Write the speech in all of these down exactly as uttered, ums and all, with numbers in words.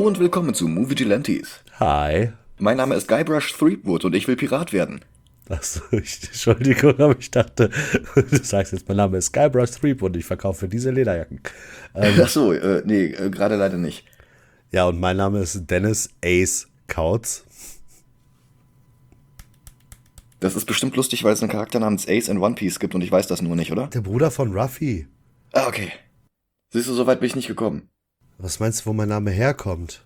Hallo und willkommen zu Movie Gelantes. Hi. Mein Name ist Guybrush Threepwood und ich will Pirat werden. Achso, ich, Entschuldigung, aber ich dachte, du sagst jetzt, mein Name ist Guybrush Threepwood und ich verkaufe diese Lederjacken. Ähm, Achso, äh, nee, äh, gerade leider nicht. Ja, und mein Name ist Dennis Ace Kautz. Das ist bestimmt lustig, weil es einen Charakter namens Ace in One Piece gibt und ich weiß das nur nicht, oder? Der Bruder von Ruffy. Ah, okay. Siehst du, so weit bin ich nicht gekommen. Was meinst du, wo mein Name herkommt?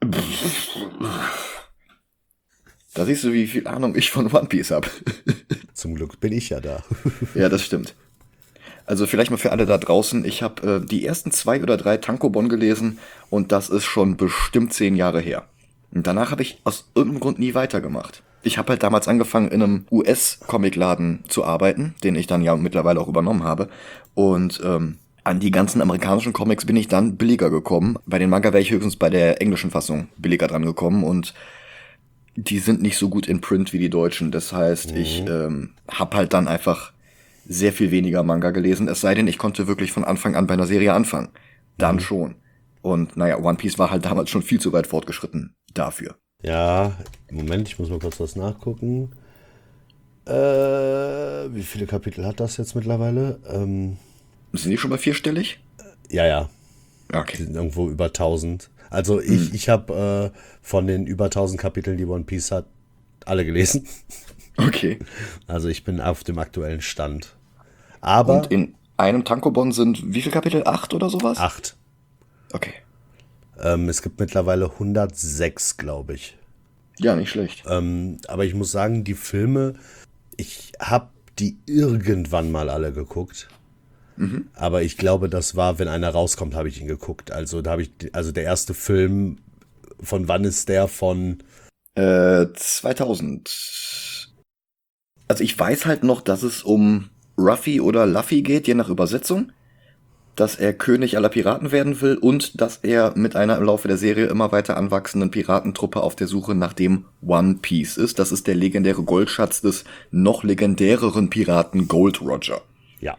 Da siehst du, wie viel Ahnung ich von One Piece habe. Zum Glück bin ich ja da. Ja, das stimmt. Also vielleicht mal für alle da draußen, ich habe äh, die ersten zwei oder drei Tankobon gelesen und das ist schon bestimmt zehn Jahre her. Und danach habe ich aus irgendeinem Grund nie weitergemacht. Ich habe halt damals angefangen, in einem U S-Comicladen zu arbeiten, den ich dann ja mittlerweile auch übernommen habe. Und ähm, an die ganzen amerikanischen Comics bin ich dann billiger gekommen. Bei den Manga wäre ich höchstens bei der englischen Fassung billiger dran gekommen und die sind nicht so gut in Print wie die deutschen. Das heißt, mhm. ich ähm, habe halt dann einfach sehr viel weniger Manga gelesen. Es sei denn, ich konnte wirklich von Anfang an bei einer Serie anfangen. Dann mhm. schon. Und naja, One Piece war halt damals schon viel zu weit fortgeschritten dafür. Ja, Moment, ich muss mal kurz was nachgucken. Äh, wie viele Kapitel hat das jetzt mittlerweile? Ähm, Sind die schon bei vierstellig? Ja, ja. Okay. Die sind irgendwo über tausend. Also ich, hm. ich habe äh, von den über tausend Kapiteln, die One Piece hat, alle gelesen. Okay. Also ich bin auf dem aktuellen Stand. Aber und in einem Tankobon sind wie viele Kapitel? Acht oder sowas? Acht. Okay. Ähm, es gibt mittlerweile hundertsechs, glaube ich. Ja, nicht schlecht. Ähm, aber ich muss sagen, die Filme, ich habe die irgendwann mal alle geguckt. Mhm. Aber ich glaube, das war, wenn einer rauskommt, habe ich ihn geguckt. Also da habe ich, also der erste Film, von wann ist der? Von äh, zweitausend. Also ich weiß halt noch, dass es um Ruffy oder Luffy geht, je nach Übersetzung. Dass er König aller Piraten werden will und dass er mit einer im Laufe der Serie immer weiter anwachsenden Piratentruppe auf der Suche nach dem One Piece ist. Das ist der legendäre Goldschatz des noch legendäreren Piraten Gold Roger. Ja.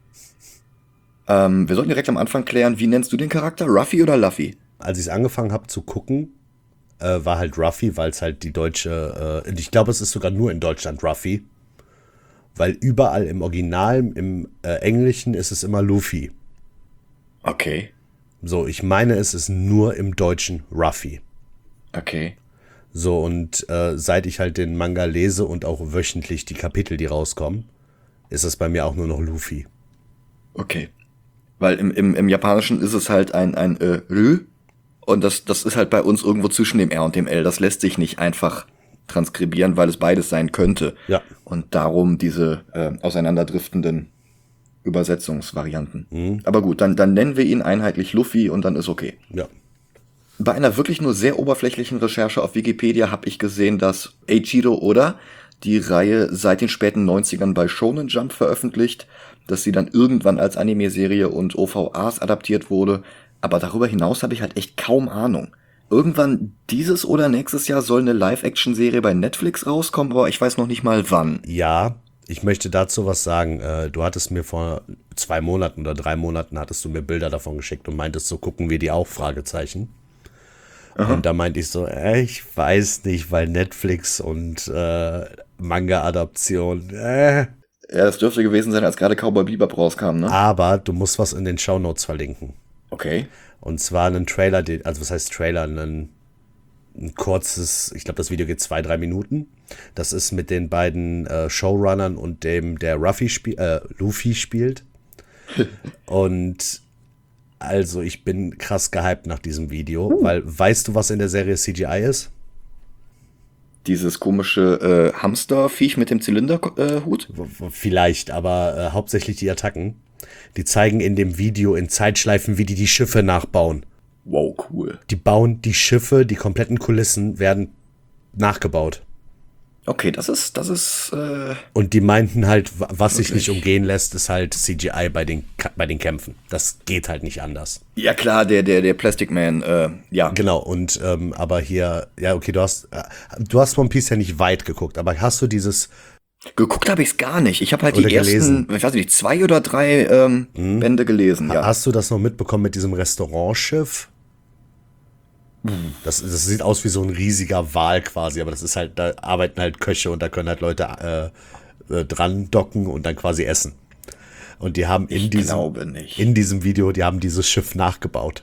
Ähm, wir sollten direkt am Anfang klären, wie nennst du den Charakter? Ruffy oder Luffy? Als ich es angefangen habe zu gucken, äh, war halt Ruffy, weil es halt die deutsche, äh, ich glaube, es ist sogar nur in Deutschland Ruffy, weil überall im Original, im äh, Englischen ist es immer Luffy. Okay. So, ich meine, es ist nur im Deutschen Ruffy. Okay. So, und äh, seit ich halt den Manga lese und auch wöchentlich die Kapitel, die rauskommen, ist es bei mir auch nur noch Luffy. Okay. Weil im, im, im Japanischen ist es halt ein, ein äh, Rü und das, das ist halt bei uns irgendwo zwischen dem R und dem L. Das lässt sich nicht einfach transkribieren, weil es beides sein könnte. Ja. Und darum diese äh, auseinanderdriftenden Übersetzungsvarianten. Mhm. Aber gut, dann, dann nennen wir ihn einheitlich Luffy und dann ist okay. Ja. Bei einer wirklich nur sehr oberflächlichen Recherche auf Wikipedia habe ich gesehen, dass Eiichiro Oda die Reihe seit den späten neunzigern bei Shonen Jump veröffentlicht, dass sie dann irgendwann als Anime-Serie und O V As adaptiert wurde. Aber darüber hinaus habe ich halt echt kaum Ahnung. Irgendwann dieses oder nächstes Jahr soll eine Live-Action-Serie bei Netflix rauskommen, aber ich weiß noch nicht mal wann. Ja, ich möchte dazu was sagen. Du hattest mir vor zwei Monaten oder drei Monaten hattest du mir Bilder davon geschickt und meintest, so gucken wir die auch, Fragezeichen. Aha. Und da meinte ich so, äh, ich weiß nicht, weil Netflix und äh, Manga-Adaption, äh. Ja, das dürfte gewesen sein, als gerade Cowboy Bebop rauskam, ne? Aber du musst was in den Shownotes verlinken. Okay. Und zwar einen Trailer, also was heißt Trailer, einen, ein kurzes, ich glaube das Video geht zwei, drei Minuten. Das ist mit den beiden äh, Showrunnern und dem, der Ruffy spiel, äh, Luffy spielt. Und also ich bin krass gehypt nach diesem Video, uh. weil weißt du, was in der Serie C G I ist? Dieses komische äh, Hamsterviech mit dem Zylinderhut? Äh, Vielleicht, aber äh, hauptsächlich die Attacken. Die zeigen in dem Video in Zeitschleifen, wie die die Schiffe nachbauen. Wow, cool. Die bauen die Schiffe, die kompletten Kulissen werden nachgebaut. Okay, das ist, das ist, äh... Und die meinten halt, was sich nicht umgehen lässt, ist halt C G I bei den, bei den Kämpfen. Das geht halt nicht anders. Ja klar, der, der, der Plastic Man, äh, ja. Genau, und, ähm, aber hier, ja, okay, du hast, äh, du hast One Piece ja nicht weit geguckt, aber hast du dieses... Geguckt habe ich es gar nicht. Ich habe halt Oder die gelesen. ersten, ich weiß nicht, zwei oder drei ähm, mhm. Bände gelesen, ja. Hast du das noch mitbekommen mit diesem Restaurantschiff? Das, das sieht aus wie so ein riesiger Wal quasi, aber das ist halt, da arbeiten halt Köche und da können halt Leute äh, äh, dran docken und dann quasi essen. Und die haben in Ich diesem, glaube nicht. in diesem Video, die haben dieses Schiff nachgebaut.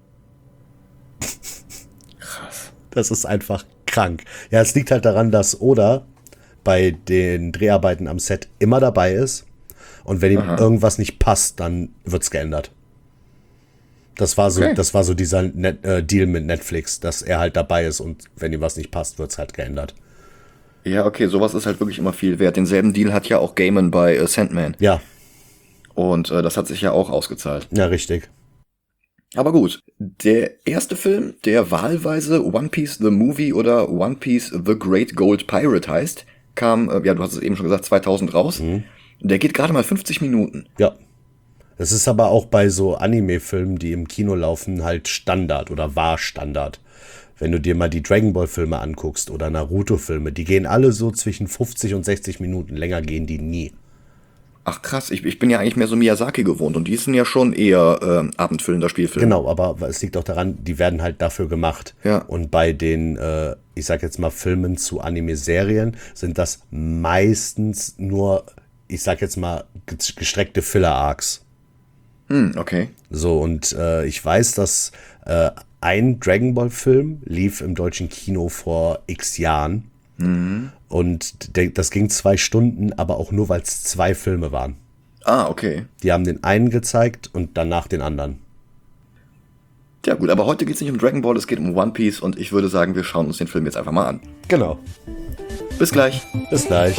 Krass. Das ist einfach krank. Ja, es liegt halt daran, dass Oda bei den Dreharbeiten am Set immer dabei ist. Und wenn ihm Aha. irgendwas nicht passt, dann wird's geändert. Das war so, Okay. das war so dieser Net, äh, Deal mit Netflix, dass er halt dabei ist und wenn ihm was nicht passt, wird's halt geändert. Ja, okay, sowas ist halt wirklich immer viel wert. Denselben Deal hat ja auch Gaiman bei äh, Sandman. Ja, Und äh, das hat sich ja auch ausgezahlt. ja, richtig. Aber gut, der erste Film, der wahlweise One Piece the Movie oder One Piece The Great Gold Pirate heißt, kam, äh, ja, du hast es eben schon gesagt, zweitausend raus. Mhm. Der geht gerade mal fünfzig Minuten. Ja. Das ist aber auch bei so Anime-Filmen, die im Kino laufen, halt Standard oder war Standard. Wenn du dir mal die Dragon Ball-Filme anguckst oder Naruto-Filme, die gehen alle so zwischen fünfzig und sechzig Minuten. Länger gehen die nie. Ach krass, ich, ich bin ja eigentlich mehr so Miyazaki gewohnt und die sind ja schon eher äh, abendfüllender Spielfilme. Genau, aber es liegt auch daran, die werden halt dafür gemacht. Ja. Und bei den, äh, ich sag jetzt mal, Filmen zu Anime-Serien sind das meistens nur, ich sag jetzt mal, ge- gestreckte Filler-Arcs. Hm, okay. So, und äh, ich weiß, dass äh, ein Dragon Ball-Film lief im deutschen Kino vor x Jahren. Und der, das ging zwei Stunden, aber auch nur, weil es zwei Filme waren. Ah, okay. Die haben den einen gezeigt und danach den anderen. Ja gut, aber heute geht es nicht um Dragon Ball, es geht um One Piece und ich würde sagen, wir schauen uns den Film jetzt einfach mal an. Genau. Bis gleich. Bis gleich.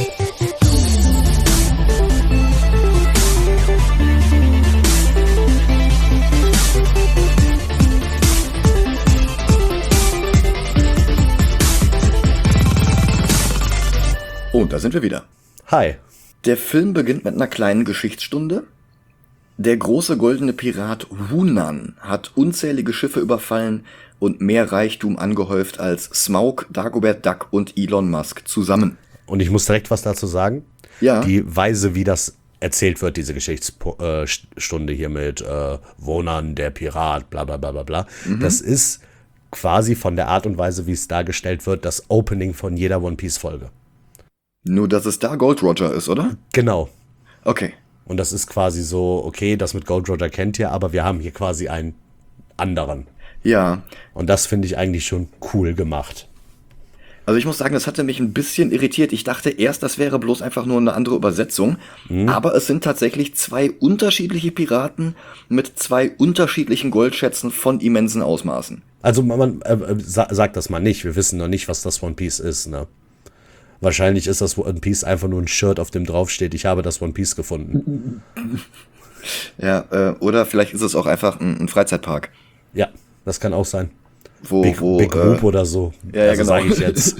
Und da sind wir wieder. Hi. Der Film beginnt mit einer kleinen Geschichtsstunde. Der große goldene Pirat Hunan hat unzählige Schiffe überfallen und mehr Reichtum angehäuft als Smaug, Dagobert Duck und Elon Musk zusammen. Und ich muss direkt was dazu sagen. Ja. Die Weise, wie das erzählt wird, diese Geschichtsstunde hier mit äh, Wonan, der Pirat, bla bla bla bla bla, das ist quasi von der Art und Weise, wie es dargestellt wird, das Opening von jeder One-Piece-Folge. Nur, dass es da Gold Roger ist, oder? Genau. Okay. Und das ist quasi so, okay, das mit Gold Roger kennt ihr, aber wir haben hier quasi einen anderen. Ja. Und das finde ich eigentlich schon cool gemacht. Also ich muss sagen, das hatte mich ein bisschen irritiert. Ich dachte erst, das wäre bloß einfach nur eine andere Übersetzung. Aber es sind tatsächlich zwei unterschiedliche Piraten mit zwei unterschiedlichen Goldschätzen von immensen Ausmaßen. Also man äh, äh, sa sagt das mal nicht. Wir wissen noch nicht, was das One Piece ist, ne? Wahrscheinlich ist das One Piece einfach nur ein Shirt, auf dem drauf steht, ich habe das One Piece gefunden. Ja, äh, oder vielleicht ist es auch einfach ein, ein Freizeitpark. Ja, das kann auch sein. Wo, Big, wo, Big äh, Whoop oder so. ja, ja, also genau. sage ich jetzt.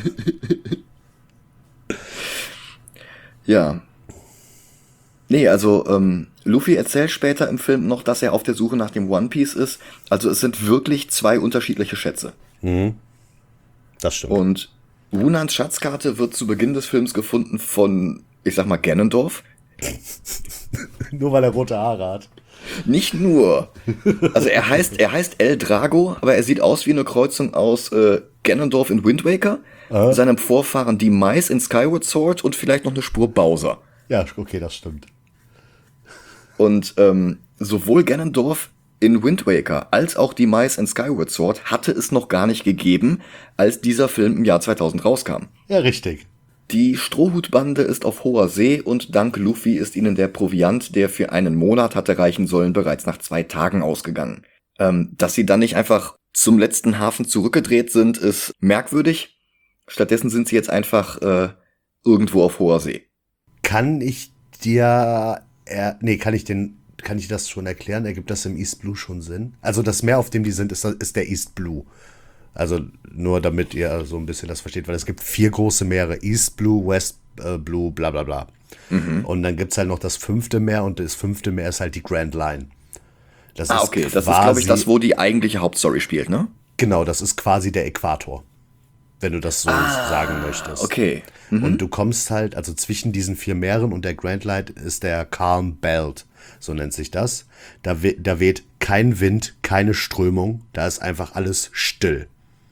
Ja. Nee, also ähm, Luffy erzählt später im Film noch, dass er auf der Suche nach dem One Piece ist. Also es sind wirklich zwei unterschiedliche Schätze. Das stimmt. Und Hunans Schatzkarte wird zu Beginn des Films gefunden von, ich sag mal, Ganondorf. Nur weil er rote Haare hat. Nicht nur. Also er heißt, er heißt El Drago, aber er sieht aus wie eine Kreuzung aus äh, Ganondorf in Wind Waker, Ah. seinem Vorfahren Demise in Skyward Sword und vielleicht noch eine Spur Bowser. Ja, okay, das stimmt. Und ähm, sowohl Ganondorf in Wind Waker als auch Demise in Skyward Sword hatte es noch gar nicht gegeben, als dieser Film im Jahr zweitausend rauskam. Ja, richtig. Die Strohhutbande ist auf hoher See und dank Luffy ist ihnen der Proviant, der für einen Monat hatte reichen sollen, bereits nach zwei Tagen ausgegangen. Ähm, dass sie dann nicht einfach zum letzten Hafen zurückgedreht sind, ist merkwürdig. Stattdessen sind sie jetzt einfach äh, irgendwo auf hoher See. Kann ich dir, er, nee, kann ich den, kann ich das schon erklären? Ergibt das im East Blue schon Sinn? Also das Meer, auf dem die sind, ist, ist der East Blue. Also nur damit ihr so ein bisschen das versteht, weil es gibt vier große Meere, East Blue, West äh, Blue, bla bla bla. Mhm. Und dann gibt's halt noch das fünfte Meer und das fünfte Meer ist halt die Grand Line. Das Ah, ist okay, quasi, das ist, glaube ich, das, wo die eigentliche Hauptstory spielt, ne? Genau, das ist quasi der Äquator, wenn du das so Ah, sagen möchtest. Okay. Mhm. Und du kommst halt, also zwischen diesen vier Meeren und der Grand Line ist der Calm Belt, so nennt sich das. Da, we da weht kein Wind, keine Strömung, da ist einfach alles still.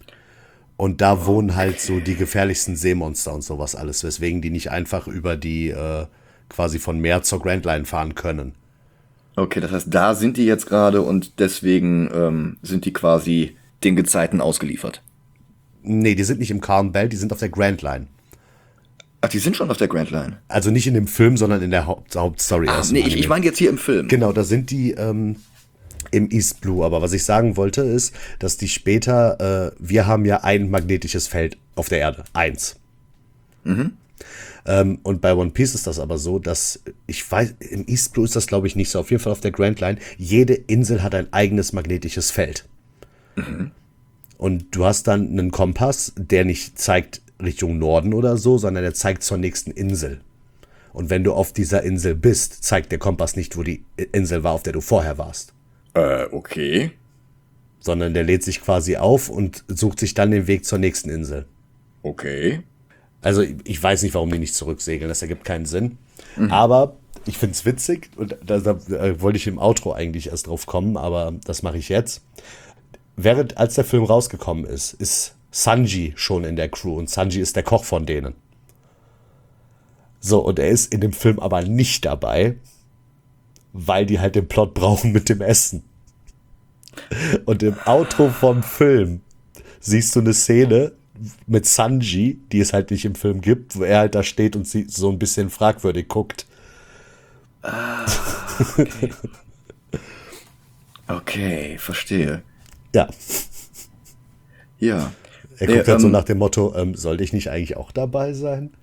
Und da wohnen halt so die gefährlichsten Seemonster und sowas alles, weswegen die nicht einfach über die äh, quasi von Meer zur Grand Line fahren können. Okay, das heißt, da sind die jetzt gerade und deswegen ähm, sind die quasi den Gezeiten ausgeliefert. Nee, die sind nicht im Calm Belt, die sind auf der Grand Line. Ach, die sind schon auf der Grand Line? Also nicht in dem Film, sondern in der Haupt Hauptstory. Ah, nee, ich, ich meine jetzt hier im Film. Genau, da sind die ähm, im East Blue. Aber was ich sagen wollte ist, dass die später, äh, wir haben ja ein magnetisches Feld auf der Erde. Eins. Mhm. Ähm, und bei One Piece ist das aber so, dass, ich weiß, im East Blue ist das glaube ich nicht so. Auf jeden Fall auf der Grand Line, jede Insel hat ein eigenes magnetisches Feld. Mhm. Und du hast dann einen Kompass, der nicht zeigt Richtung Norden oder so, sondern der zeigt zur nächsten Insel. Und wenn du auf dieser Insel bist, zeigt der Kompass nicht, wo die Insel war, auf der du vorher warst. Äh, okay. Sondern der lädt sich quasi auf und sucht sich dann den Weg zur nächsten Insel. Okay. Also ich weiß nicht, warum die nicht zurücksegeln, das ergibt keinen Sinn. Mhm. Aber ich finde es witzig, und da, da, da wollte ich im Outro eigentlich erst drauf kommen, aber das mache ich jetzt. Während, als der Film rausgekommen ist, ist Sanji schon in der Crew und Sanji ist der Koch von denen. So, und er ist in dem Film aber nicht dabei, weil die halt den Plot brauchen mit dem Essen. Und im Outro vom Film siehst du eine Szene mit Sanji, die es halt nicht im Film gibt, wo er halt da steht und sie so ein bisschen fragwürdig guckt. Ah, okay. Okay, verstehe. Ja. Ja. Er guckt nee, halt ähm, so nach dem Motto, ähm, sollte ich nicht eigentlich auch dabei sein?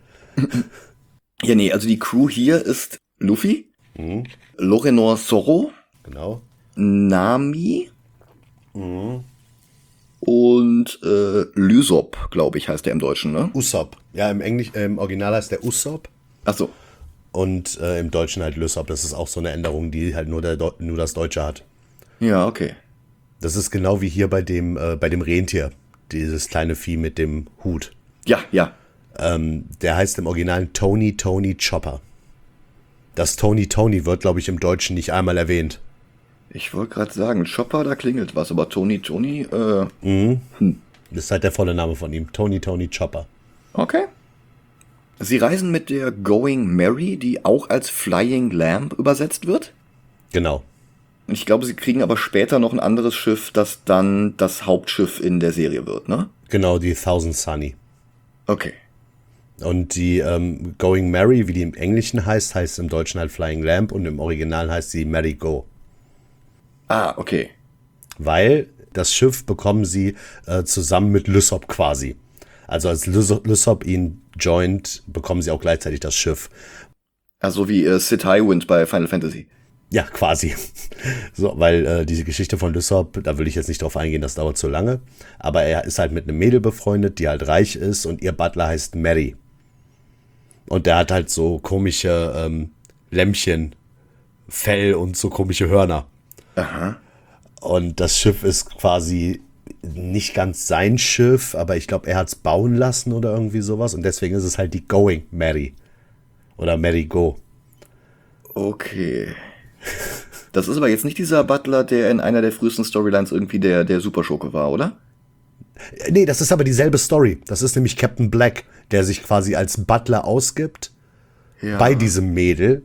Ja, nee, also die Crew hier ist Luffy, mhm. Lorenor Zorro, genau. Nami mhm. und äh, Lysop, glaube ich, heißt der im Deutschen, ne? Usopp. Ja, im Englisch, äh, im Original heißt der Usopp. Ach so. Und äh, im Deutschen halt Lysop. Das ist auch so eine Änderung, die halt nur, der Do- nur das Deutsche hat. Ja, okay. Das ist genau wie hier bei dem, äh, bei dem Rentier. Dieses kleine Vieh mit dem Hut. Ja, ja. Ähm, der heißt im Original Tony Tony Chopper. Das Tony Tony wird, glaube ich, im Deutschen nicht einmal erwähnt. Ich wollte gerade sagen, Chopper, da klingelt was, aber Tony Tony, äh... Mhm. Hm. Das ist halt der volle Name von ihm. Tony Tony Chopper. Okay. Sie reisen mit der Going Merry, die auch als Flying Lamb übersetzt wird? Genau. Ich glaube, sie kriegen aber später noch ein anderes Schiff, das dann das Hauptschiff in der Serie wird, ne? Genau, die Thousand Sunny. Okay. Und die ähm, Going Merry, wie die im Englischen heißt, heißt im Deutschen halt Flying Lamb und im Original heißt sie Merry Go. Ah, okay. Weil das Schiff bekommen sie äh, zusammen mit Lysop quasi. Also als Lys- Lysop ihn joint, bekommen sie auch gleichzeitig das Schiff. Also wie äh, Sid Highwind bei Final Fantasy. Ja, quasi. So, weil äh, diese Geschichte von Lysop, da will ich jetzt nicht drauf eingehen, das dauert zu lange. Aber er ist halt mit einem Mädel befreundet, die halt reich ist und ihr Butler heißt Mary. Und der hat halt so komische ähm, Lämmchen, Fell und so komische Hörner. Aha. Und das Schiff ist quasi nicht ganz sein Schiff, aber ich glaube, er hat es bauen lassen oder irgendwie sowas. Und deswegen ist es halt die Going Mary. Oder Mary Go. Okay. Das ist aber jetzt nicht dieser Butler, der in einer der frühesten Storylines irgendwie der, der Superschurke war, oder? Nee, das ist aber dieselbe Story. Das ist nämlich Captain Black, der sich quasi als Butler ausgibt ja. bei diesem Mädel.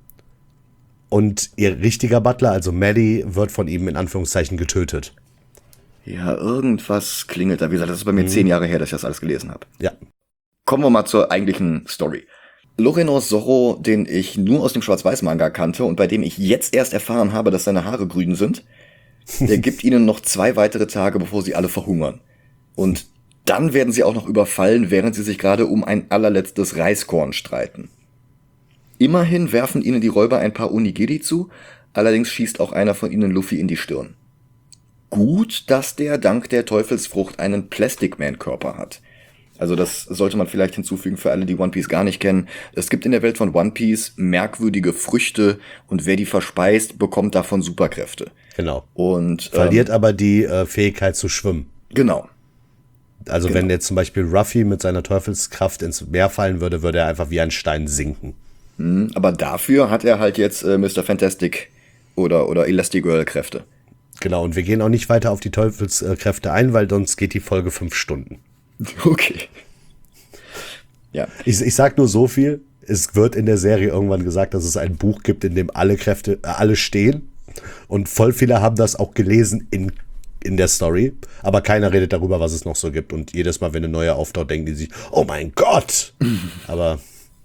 Und ihr richtiger Butler, also Maddie, wird von ihm in Anführungszeichen getötet. Ja, irgendwas klingelt da. Wie gesagt, das ist bei mir mhm. zehn Jahre her, dass ich das alles gelesen habe. Ja. Kommen wir mal zur eigentlichen Story. Lorenor Zorro, den ich nur aus dem Schwarz-Weiß-Manga kannte und bei dem ich jetzt erst erfahren habe, dass seine Haare grün sind, der gibt ihnen noch zwei weitere Tage, bevor sie alle verhungern. Und dann werden sie auch noch überfallen, während sie sich gerade um ein allerletztes Reiskorn streiten. Immerhin werfen ihnen die Räuber ein paar Onigiri zu, allerdings schießt auch einer von ihnen Luffy in die Stirn. Gut, dass der dank der Teufelsfrucht einen Plastic Man-Körper hat. Also das sollte man vielleicht hinzufügen für alle, die One Piece gar nicht kennen. Es gibt in der Welt von One Piece merkwürdige Früchte und wer die verspeist, bekommt davon Superkräfte. Genau. Und verliert ähm, aber die äh, Fähigkeit zu schwimmen. Genau. Also genau. wenn jetzt zum Beispiel Ruffy mit seiner Teufelskraft ins Meer fallen würde, würde er einfach wie ein Stein sinken. Mhm, aber dafür hat er halt jetzt äh, Mister Fantastic oder, oder Elastigirl Kräfte. Genau, und wir gehen auch nicht weiter auf die Teufelskräfte ein, weil sonst geht die Folge fünf Stunden. Okay. Ja. Ich, ich sag nur so viel, es wird in der Serie irgendwann gesagt, dass es ein Buch gibt, in dem alle Kräfte, äh, alle stehen. Und voll viele haben das auch gelesen in, in der Story. Aber keiner redet darüber, was es noch so gibt. Und jedes Mal, wenn eine neue auftaucht, denken die sich, oh mein Gott! Aber,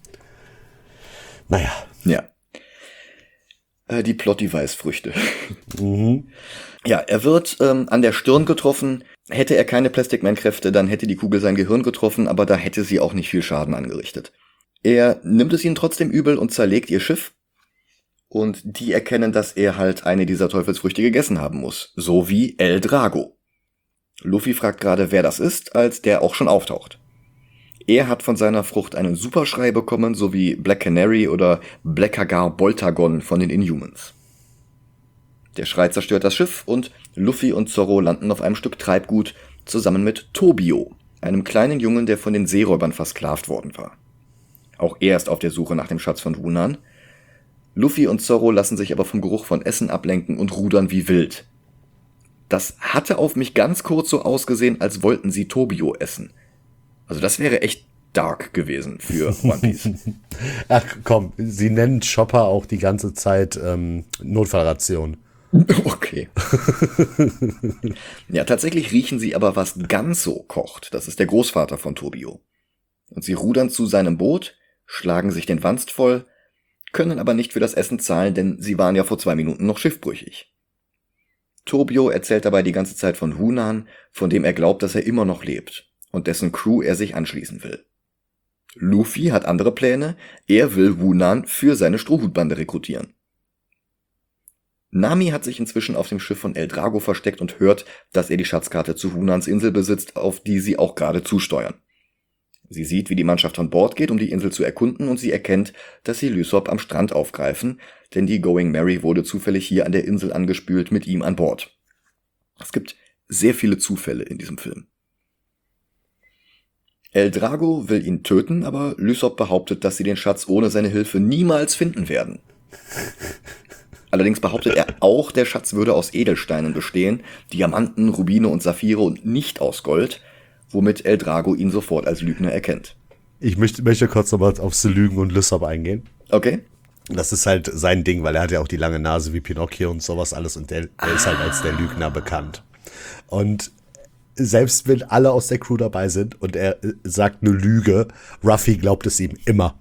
naja. Ja. Äh, die Plot-Device-Früchte. Mhm. Ja, er wird ähm, an der Stirn getroffen. Hätte er keine Plastic Man-Kräfte, dann hätte die Kugel sein Gehirn getroffen, aber da hätte sie auch nicht viel Schaden angerichtet. Er nimmt es ihnen trotzdem übel und zerlegt ihr Schiff. Und die erkennen, dass er halt eine dieser Teufelsfrüchte gegessen haben muss. So wie El Drago. Luffy fragt gerade, wer das ist, als der auch schon auftaucht. Er hat von seiner Frucht einen Superschrei bekommen, so wie Black Canary oder Blackagar Boltagon von den Inhumans. Der Schrei zerstört das Schiff und Luffy und Zorro landen auf einem Stück Treibgut zusammen mit Tobio, einem kleinen Jungen, der von den Seeräubern versklavt worden war. Auch er ist auf der Suche nach dem Schatz von Wunan. Luffy und Zorro lassen sich aber vom Geruch von Essen ablenken und rudern wie wild. Das hatte auf mich ganz kurz so ausgesehen, als wollten sie Tobio essen. Also das wäre echt dark gewesen für One Piece. Ach komm, sie nennen Chopper auch die ganze Zeit ähm, Notfallration. Okay. Ja, tatsächlich riechen sie aber, was Ganso kocht. Das ist der Großvater von Tobio. Und sie rudern zu seinem Boot, schlagen sich den Wanst voll, können aber nicht für das Essen zahlen, denn sie waren ja vor zwei Minuten noch schiffbrüchig. Tobio erzählt dabei die ganze Zeit von Wunan, von dem er glaubt, dass er immer noch lebt und dessen Crew er sich anschließen will. Luffy hat andere Pläne, er will Wunan für seine Strohhutbande rekrutieren. Nami hat sich inzwischen auf dem Schiff von El Drago versteckt und hört, dass er die Schatzkarte zu Wunans Insel besitzt, auf die sie auch gerade zusteuern. Sie sieht, wie die Mannschaft an Bord geht, um die Insel zu erkunden, und sie erkennt, dass sie Lysop am Strand aufgreifen, denn die Going Merry wurde zufällig hier an der Insel angespült mit ihm an Bord. Es gibt sehr viele Zufälle in diesem Film. El Drago will ihn töten, aber Lysop behauptet, dass sie den Schatz ohne seine Hilfe niemals finden werden. Allerdings behauptet er auch, der Schatz würde aus Edelsteinen bestehen, Diamanten, Rubine und Saphire und nicht aus Gold, womit El Drago ihn sofort als Lügner erkennt. Ich möchte, möchte kurz nochmal aufs Lügen und Lysop eingehen. Okay. Das ist halt sein Ding, weil er hat ja auch die lange Nase wie Pinocchio und sowas alles und der, der ist halt als der Lügner bekannt. Und selbst wenn alle aus der Crew dabei sind und er sagt eine Lüge, Ruffy glaubt es ihm immer.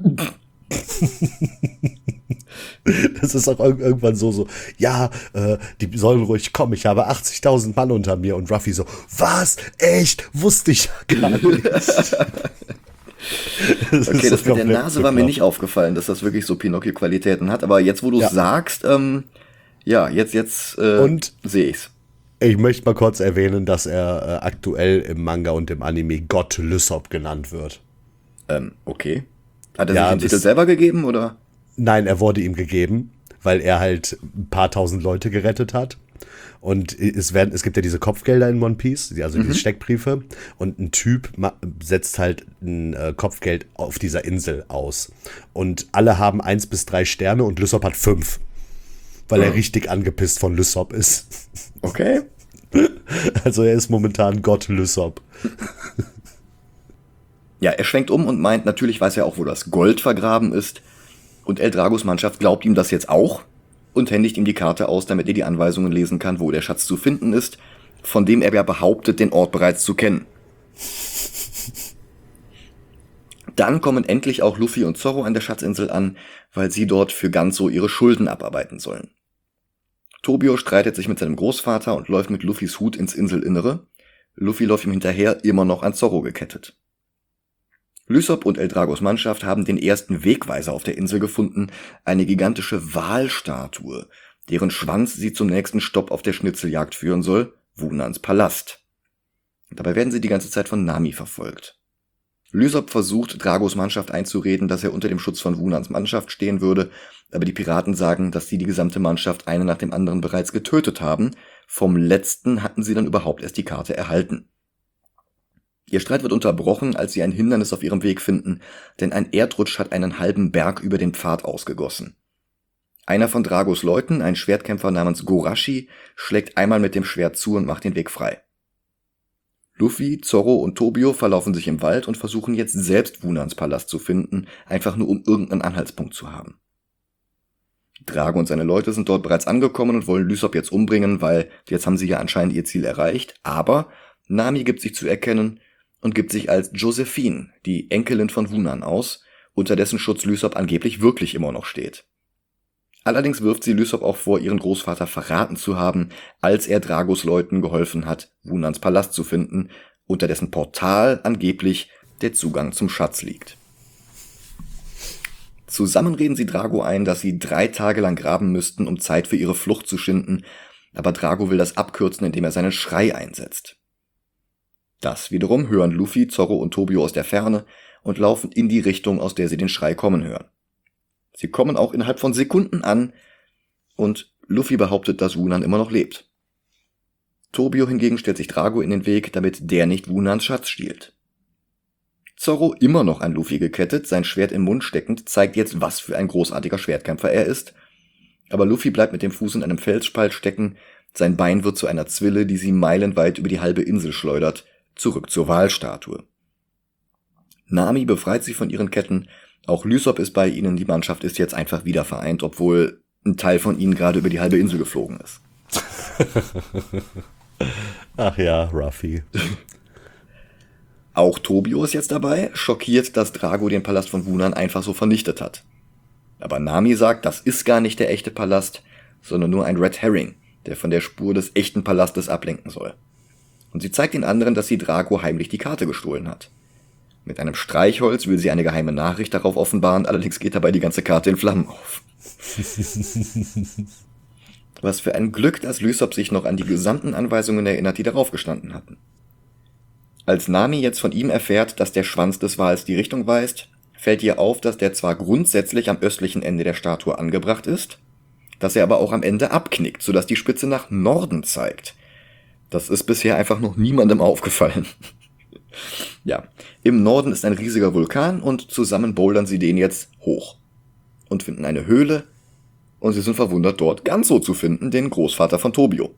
Das ist auch irgendwann so, so, ja, äh, die sollen ruhig kommen, ich habe achtzigtausend Mann unter mir. Und Ruffy so, was? Echt? Wusste ich gar nicht. Das okay, das mit der Nase war mir nicht aufgefallen, dass das wirklich so Pinocchio-Qualitäten hat. Aber jetzt, wo du es ja. sagst, ähm, ja, jetzt, jetzt äh, sehe ich's. Ich möchte mal kurz erwähnen, dass er äh, aktuell im Manga und im Anime Gott Lysop genannt wird. Ähm, okay. Hat er ja, sich den Titel selber gegeben, oder? Nein, er wurde ihm gegeben, weil er halt ein paar tausend Leute gerettet hat. Und es werden, es gibt ja diese Kopfgelder in One Piece, also mhm. diese Steckbriefe. Und ein Typ setzt halt ein äh, Kopfgeld auf dieser Insel aus. Und alle haben eins bis drei Sterne und Lysop hat fünf. Weil mhm. er richtig angepisst von Lysop ist. Okay. Also er ist momentan Gott Lysop. Ja, er schwenkt um und meint, natürlich weiß er auch, wo das Gold vergraben ist. Und El Dragos Mannschaft glaubt ihm das jetzt auch und händigt ihm die Karte aus, damit er die Anweisungen lesen kann, wo der Schatz zu finden ist, von dem er ja behauptet, den Ort bereits zu kennen. Dann kommen endlich auch Luffy und Zorro an der Schatzinsel an, weil sie dort für Ganso ihre Schulden abarbeiten sollen. Tobio streitet sich mit seinem Großvater und läuft mit Luffys Hut ins Inselinnere. Luffy läuft ihm hinterher, immer noch an Zorro gekettet. Lysop und El Dragos Mannschaft haben den ersten Wegweiser auf der Insel gefunden, eine gigantische Walstatue, deren Schwanz sie zum nächsten Stopp auf der Schnitzeljagd führen soll, Wunans Palast. Dabei werden sie die ganze Zeit von Nami verfolgt. Lysop versucht, Dragos Mannschaft einzureden, dass er unter dem Schutz von Wunans Mannschaft stehen würde, aber die Piraten sagen, dass sie die gesamte Mannschaft eine nach dem anderen bereits getötet haben. Vom letzten hatten sie dann überhaupt erst die Karte erhalten. Ihr Streit wird unterbrochen, als sie ein Hindernis auf ihrem Weg finden, denn ein Erdrutsch hat einen halben Berg über den Pfad ausgegossen. Einer von Dragos Leuten, ein Schwertkämpfer namens Gorashi, schlägt einmal mit dem Schwert zu und macht den Weg frei. Luffy, Zorro und Tobio verlaufen sich im Wald und versuchen jetzt selbst Wunans Palast zu finden, einfach nur um irgendeinen Anhaltspunkt zu haben. Drago und seine Leute sind dort bereits angekommen und wollen Lysop jetzt umbringen, weil jetzt haben sie ja anscheinend ihr Ziel erreicht, aber Nami gibt sich zu erkennen und gibt sich als Josephine, die Enkelin von Wunan, aus, unter dessen Schutz Lysop angeblich wirklich immer noch steht. Allerdings wirft sie Lysop auch vor, ihren Großvater verraten zu haben, als er Dragos Leuten geholfen hat, Wunans Palast zu finden, unter dessen Portal angeblich der Zugang zum Schatz liegt. Zusammen reden sie Drago ein, dass sie drei Tage lang graben müssten, um Zeit für ihre Flucht zu schinden, aber Drago will das abkürzen, indem er seinen Schrei einsetzt. Das wiederum hören Luffy, Zorro und Tobio aus der Ferne und laufen in die Richtung, aus der sie den Schrei kommen hören. Sie kommen auch innerhalb von Sekunden an und Luffy behauptet, dass Wunan immer noch lebt. Tobio hingegen stellt sich Drago in den Weg, damit der nicht Wunans Schatz stiehlt. Zorro, immer noch an Luffy gekettet, sein Schwert im Mund steckend, zeigt jetzt, was für ein großartiger Schwertkämpfer er ist, aber Luffy bleibt mit dem Fuß in einem Felsspalt stecken, sein Bein wird zu einer Zwille, die sie meilenweit über die halbe Insel schleudert, zurück zur Walstatue. Nami befreit sie von ihren Ketten, auch Lysop ist bei ihnen, die Mannschaft ist jetzt einfach wieder vereint, obwohl ein Teil von ihnen gerade über die halbe Insel geflogen ist. Ach ja, Ruffy. Auch Tobio ist jetzt dabei, schockiert, dass Drago den Palast von Wunan einfach so vernichtet hat. Aber Nami sagt, das ist gar nicht der echte Palast, sondern nur ein Red Herring, der von der Spur des echten Palastes ablenken soll. Und sie zeigt den anderen, dass sie Drago heimlich die Karte gestohlen hat. Mit einem Streichholz will sie eine geheime Nachricht darauf offenbaren, allerdings geht dabei die ganze Karte in Flammen auf. Was für ein Glück, dass Lysop sich noch an die gesamten Anweisungen erinnert, die darauf gestanden hatten. Als Nami jetzt von ihm erfährt, dass der Schwanz des Wals die Richtung weist, fällt ihr auf, dass der zwar grundsätzlich am östlichen Ende der Statue angebracht ist, dass er aber auch am Ende abknickt, sodass die Spitze nach Norden zeigt. Das ist bisher einfach noch niemandem aufgefallen. Ja, im Norden ist ein riesiger Vulkan und zusammen bouldern sie den jetzt hoch und finden eine Höhle und sie sind verwundert, dort Ganzo zu finden, den Großvater von Tobio.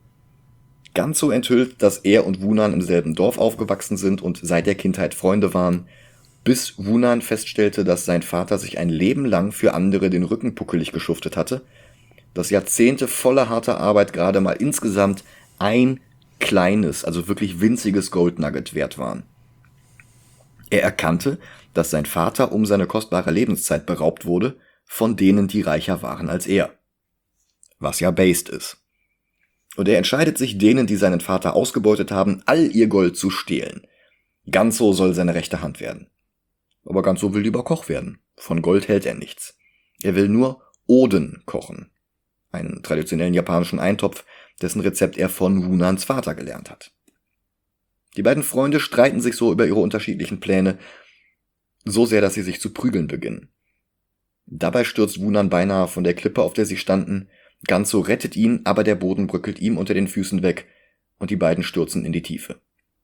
Ganzo enthüllt, dass er und Wunan im selben Dorf aufgewachsen sind und seit der Kindheit Freunde waren, bis Wunan feststellte, dass sein Vater sich ein Leben lang für andere den Rücken puckelig geschuftet hatte, dass Jahrzehnte voller harter Arbeit gerade mal insgesamt ein kleines, also wirklich winziges Goldnugget wert waren. Er erkannte, dass sein Vater um seine kostbare Lebenszeit beraubt wurde von denen, die reicher waren als er. Was ja based ist. Und er entscheidet sich, denen, die seinen Vater ausgebeutet haben, all ihr Gold zu stehlen. Ganzo soll seine rechte Hand werden. Aber Ganzo will lieber Koch werden. Von Gold hält er nichts. Er will nur Oden kochen. Einen traditionellen japanischen Eintopf, dessen Rezept er von Wunans Vater gelernt hat. Die beiden Freunde streiten sich so über ihre unterschiedlichen Pläne, so sehr, dass sie sich zu prügeln beginnen. Dabei stürzt Wunan beinahe von der Klippe, auf der sie standen. Ganzo rettet ihn, aber der Boden bröckelt ihm unter den Füßen weg und die beiden stürzen in die Tiefe.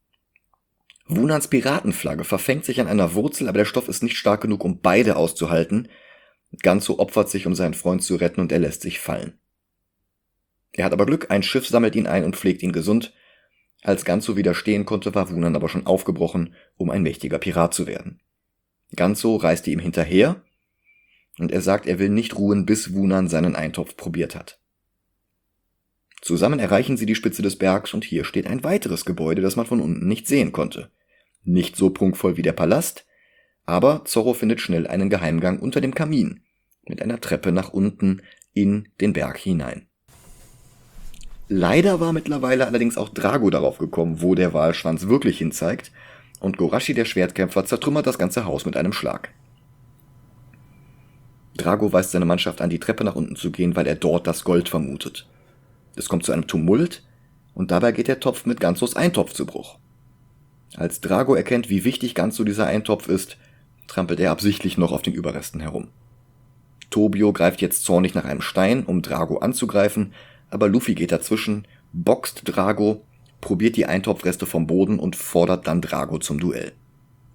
Wunans Piratenflagge verfängt sich an einer Wurzel, aber der Stoff ist nicht stark genug, um beide auszuhalten. Ganzo opfert sich, um seinen Freund zu retten, und er lässt sich fallen. Er hat aber Glück, ein Schiff sammelt ihn ein und pflegt ihn gesund. Als Ganzo widerstehen konnte, war Wunan aber schon aufgebrochen, um ein mächtiger Pirat zu werden. Ganzo reiste ihm hinterher, und er sagt, er will nicht ruhen, bis Wunan seinen Eintopf probiert hat. Zusammen erreichen sie die Spitze des Bergs, und hier steht ein weiteres Gebäude, das man von unten nicht sehen konnte. Nicht so prunkvoll wie der Palast, aber Zorro findet schnell einen Geheimgang unter dem Kamin, mit einer Treppe nach unten in den Berg hinein. Leider war mittlerweile allerdings auch Drago darauf gekommen, wo der Walschwanz wirklich hinzeigt, und Gorashi, der Schwertkämpfer, zertrümmert das ganze Haus mit einem Schlag. Drago weist seine Mannschaft an, die Treppe nach unten zu gehen, weil er dort das Gold vermutet. Es kommt zu einem Tumult, und dabei geht der Topf mit Ganzos Eintopf zu Bruch. Als Drago erkennt, wie wichtig Ganzo dieser Eintopf ist, trampelt er absichtlich noch auf den Überresten herum. Tobio greift jetzt zornig nach einem Stein, um Drago anzugreifen, aber Luffy geht dazwischen, boxt Drago, probiert die Eintopfreste vom Boden und fordert dann Drago zum Duell.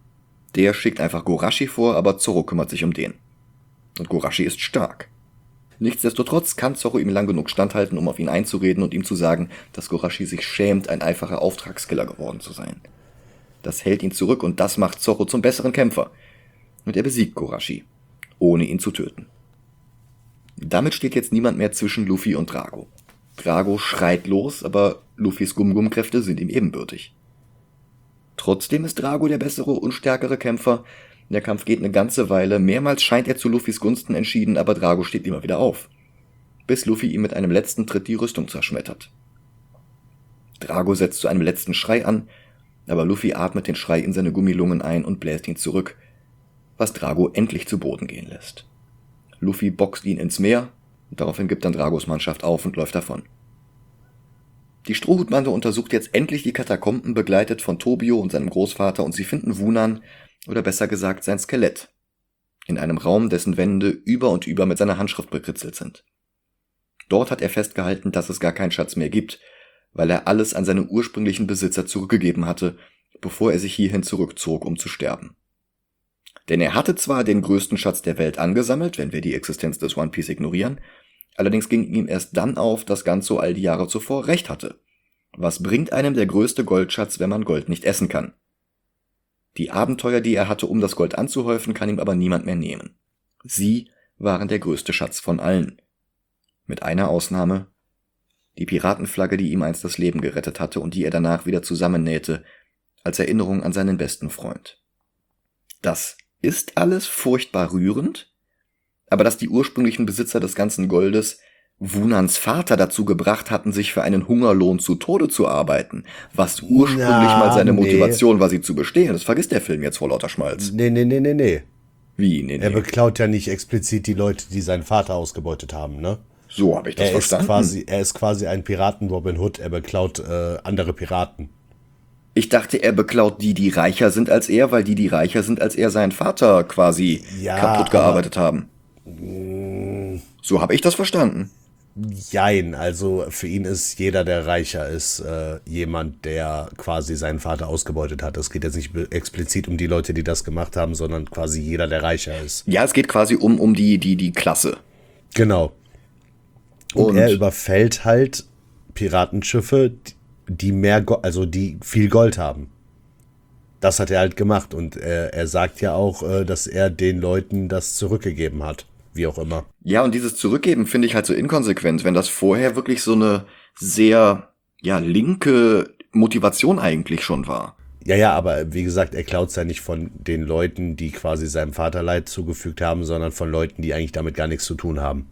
Der schickt einfach Gorashi vor, aber Zorro kümmert sich um den. Und Gorashi ist stark. Nichtsdestotrotz kann Zorro ihm lang genug standhalten, um auf ihn einzureden und ihm zu sagen, dass Gorashi sich schämt, ein einfacher Auftragskiller geworden zu sein. Das hält ihn zurück und das macht Zorro zum besseren Kämpfer. Und er besiegt Gorashi, ohne ihn zu töten. Damit steht jetzt niemand mehr zwischen Luffy und Drago. Drago schreit los, aber Luffys Gum-Gum-Kräfte sind ihm ebenbürtig. Trotzdem ist Drago der bessere und stärkere Kämpfer. Der Kampf geht eine ganze Weile, mehrmals scheint er zu Luffys Gunsten entschieden, aber Drago steht immer wieder auf. Bis Luffy ihm mit einem letzten Tritt die Rüstung zerschmettert. Drago setzt zu einem letzten Schrei an, aber Luffy atmet den Schrei in seine Gummilungen ein und bläst ihn zurück, was Drago endlich zu Boden gehen lässt. Luffy boxt ihn ins Meer, und daraufhin gibt dann Dragos Mannschaft auf und läuft davon. Die Strohhutbande untersucht jetzt endlich die Katakomben, begleitet von Tobio und seinem Großvater, und sie finden Wunan, oder besser gesagt sein Skelett, in einem Raum, dessen Wände über und über mit seiner Handschrift bekritzelt sind. Dort hat er festgehalten, dass es gar keinen Schatz mehr gibt, weil er alles an seine ursprünglichen Besitzer zurückgegeben hatte, bevor er sich hierhin zurückzog, um zu sterben. Denn er hatte zwar den größten Schatz der Welt angesammelt, wenn wir die Existenz des One Piece ignorieren, allerdings ging ihm erst dann auf, dass Ganzo all die Jahre zuvor recht hatte. Was bringt einem der größte Goldschatz, wenn man Gold nicht essen kann? Die Abenteuer, die er hatte, um das Gold anzuhäufen, kann ihm aber niemand mehr nehmen. Sie waren der größte Schatz von allen. Mit einer Ausnahme: die Piratenflagge, die ihm einst das Leben gerettet hatte und die er danach wieder zusammennähte, als Erinnerung an seinen besten Freund. Das ist alles furchtbar rührend, aber dass die ursprünglichen Besitzer des ganzen Goldes Wunans Vater dazu gebracht hatten, sich für einen Hungerlohn zu Tode zu arbeiten, was ursprünglich Na, mal seine nee. Motivation war, sie zu bestehlen, das vergisst der Film jetzt vor lauter Schmalz. Nee, nee, nee, nee, nee. Wie? Nee, nee. Er beklaut ja nicht explizit die Leute, die seinen Vater ausgebeutet haben, ne? So habe ich das Er ist, verstanden. quasi, er ist quasi ein Piraten-Robin Hood, er beklaut äh, andere Piraten. Ich dachte, er beklaut die, die reicher sind als er, weil die, die reicher sind als er, seinen Vater quasi Ja, kaputt gearbeitet haben. So habe ich das verstanden. Jein, also für ihn ist jeder, der reicher ist, äh, jemand, der quasi seinen Vater ausgebeutet hat. Es geht jetzt nicht explizit um die Leute, die das gemacht haben, sondern quasi jeder, der reicher ist. Ja, es geht quasi um, um die, die, die Klasse. Genau. Und, Und er überfällt halt Piratenschiffe, die mehr, Go- also die viel Gold haben. Das hat er halt gemacht und äh, er sagt ja auch, äh, dass er den Leuten das zurückgegeben hat. Wie auch immer. Ja, und dieses Zurückgeben finde ich halt so inkonsequent, wenn das vorher wirklich so eine sehr, ja, linke Motivation eigentlich schon war. Ja, ja, aber wie gesagt, er klaut es ja nicht von den Leuten, die quasi seinem Vater Leid zugefügt haben, sondern von Leuten, die eigentlich damit gar nichts zu tun haben.